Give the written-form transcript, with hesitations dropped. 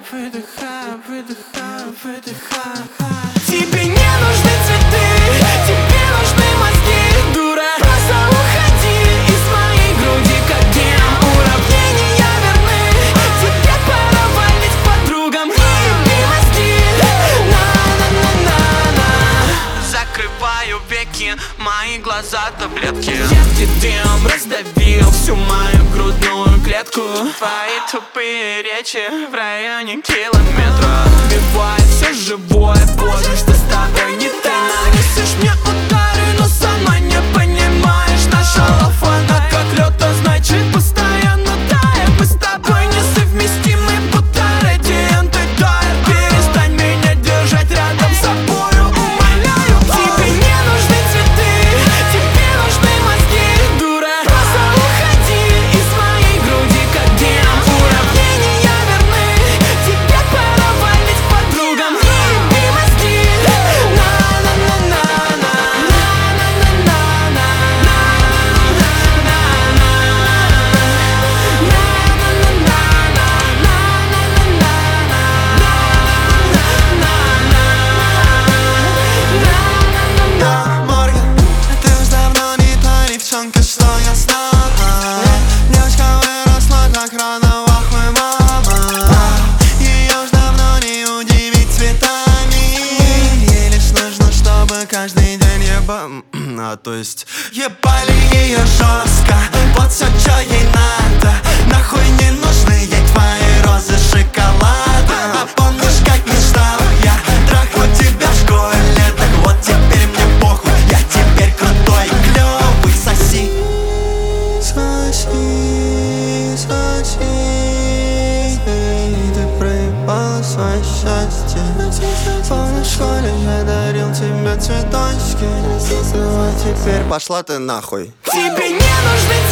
выдыхаю, выдыхаю, выдыхаю. Тебе не нужны цветы, тебе нужны мозги, дура. Просто уходи из моей груди, как гем. Уравнения верны, тебе пора валить к подругам. Еби мозги, на-на-на-на-на. Закрываю веки, мои глаза таблетки. Едкий дым раздавил всю мою грудную клетку. Твои тупые речи в районе километра убивает все живое, поздно, что с тобой не так. Ты нанесешь мне удары, но сама не понимаешь. Наша лав, она как лед, а значит постоянно тает. Мы с тобой несовместимы, будто радианты тают. Перестань меня держать рядом с собою, умоляю. Тебе не нужны цветы, тебе нужны мозги, дура. Просто уходи из моей груди, как гем. Уравнения верны, тебе пора валить к подругам. Еби мозги, на-на-на-на-на, Морган, ты уж давно не та девчонка, что я знал. Девочка выросла так рано, охуй, мама. Ее уж давно не удивить цветами. Ей лишь нужно, чтобы каждый день то есть ебали ее жестко. Вот все, что ей надо. Нахуй не нужны ей твои розы шоколада. А помнишь, как мечтал я трахнуть тебя в школе? Так вот теперь мне похуй, я теперь крутой и клёвый. Соси, соси, соси. Ты проебала свое счастье. Помнишь, в школе я дарил тебе цветочки. Ну а теперь пошла ты нахуй. тебе не нужны